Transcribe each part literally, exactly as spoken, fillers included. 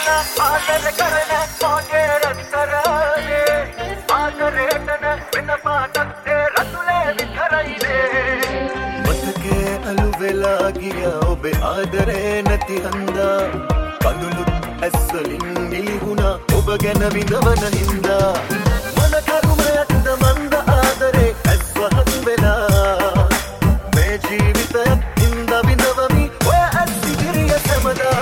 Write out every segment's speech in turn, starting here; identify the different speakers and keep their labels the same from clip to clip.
Speaker 1: ආදර කරන මගේ රත්තරනේ ආදරේටන වෙන පාටක් ඒ රතුලේ විතරයිනේ මතකේ අලු වෙලා ගියා ඔබේ ආදරේ නැති හන්දා කඳුළු ඇස්වලින් නිලිහුණා ඔබ ගැන විඳවන හින්දා මන කරුමයක්ද මන්ද ආදරේ ඇස්වහත් වෙලා මේ ජීවිතයක් හින්දා විඳවමි ඔය ඇස් ඉදිරිය සැමදා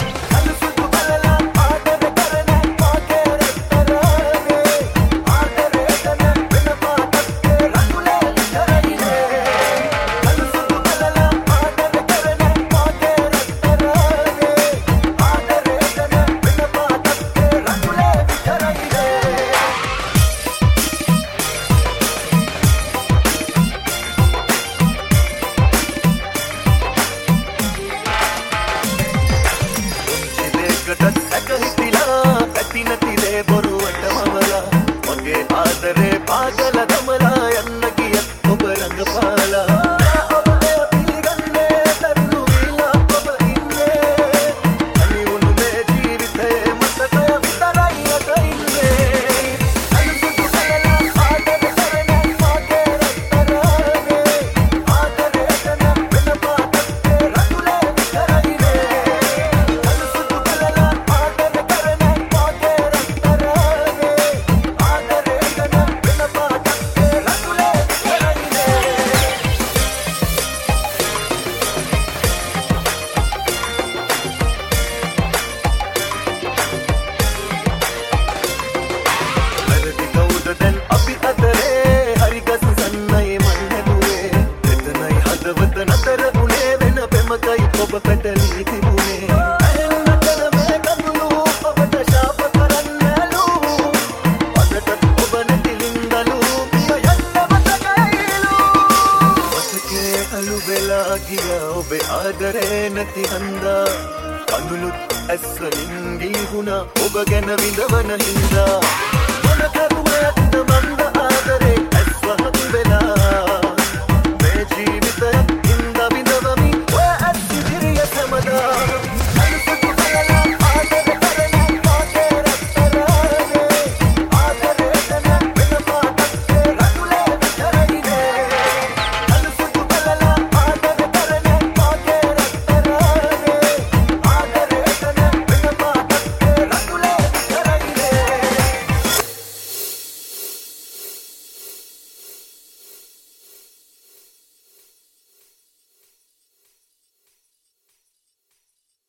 Speaker 1: ඔබ ගැන විඳවන හින්දා මොන කරුමයක්ද මන්ද ආදරේ ඇස්වහත් වෙලා